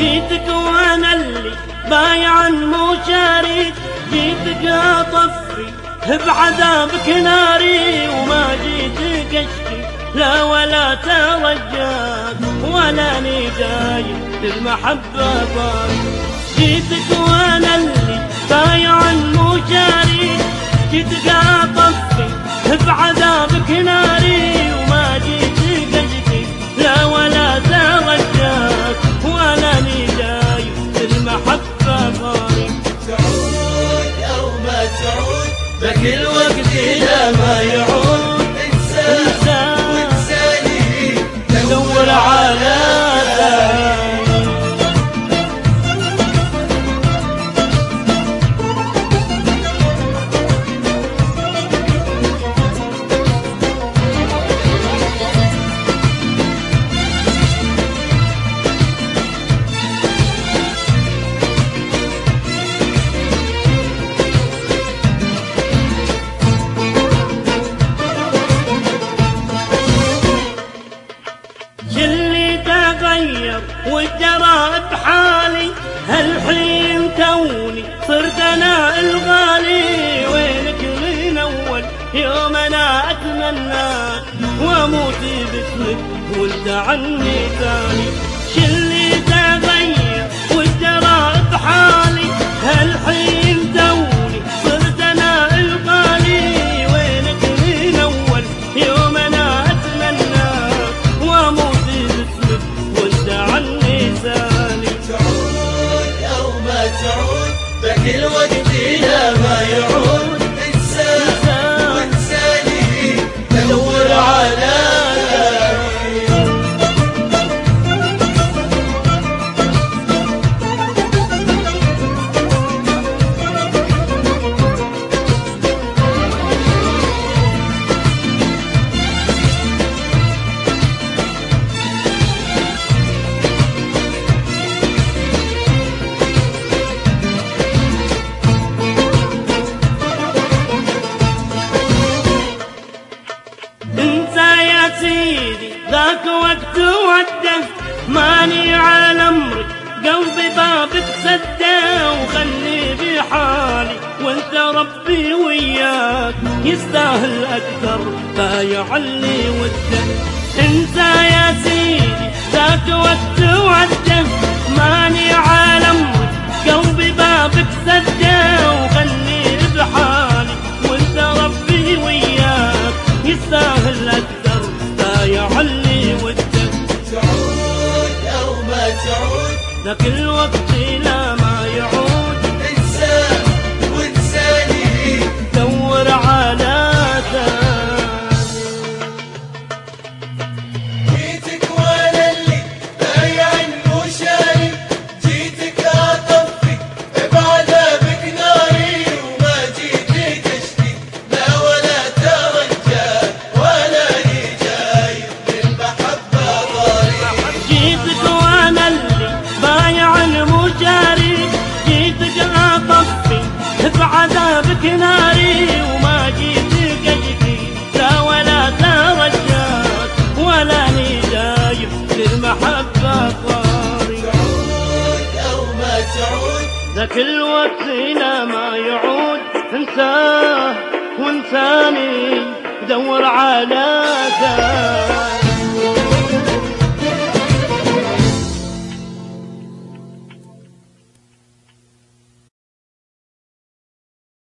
جيتك وانا اللي بايع مو شاري، جيتك اطفي بعذابك ناري، وما جيتك اشكي لا ولا ترجاك ولا نداي للمحبة طاري. جيتك وانا اللي بايع مو شاري، جيتك اطفي بعذابك ناري، وما جيتك اشكي لا ولا ترجاك ولا نداي للمحبة طاري. تعود او ما تعود ذاك الوقت لا ما يعود، انسى وانساني دور على ثاني. وجرى بحالي هالحين توني صرت انا الغالي، وينك من اول يوم انا اتمناك واموت باسمك وانت عني ثاني. شلي تغير وجرى بحالي هالحين توني صرت انا الغالي، وينك من اول يوم انا اتمناك واموت باسمك وانت عني ثاني. تعود او ما تعود ذاك الوقت لا ما يعود، انسى وانساني دور على ثاني. ذاك وقت ودك ماني على امرك، قلبي بابك سده وخلي بحالي، وانت ربي وياك يستاهل اكثر بايع اللي ودك. انسى يا سيدي ذاك وقت ودك ماني على امرك، قلبي بابك سده وخلي بحالي، وانت ربي وياك يستاهل اكثر بايع اللي ودك. تعود او ما تعود ذاك الوقت لا ما يعود، انسى وانساني دور على ثاني. جيتك وانا اللي بايع مو شاري، جيتك اطفي بعذابك ناري، وما جيتك اشكي لا ولا ترجاك ولا نجاي للمحبة ضاري. جيتك وانا اللي بايع مو شاري، جيتك اطفي بعذابك ناري، وما جيتك اشكي لا ولا ترجاك ولا نداي للمحبة طاري. تعود او ما تعود ذاك الوقت لا ما يعود، انساه وانساني دور على ثاني.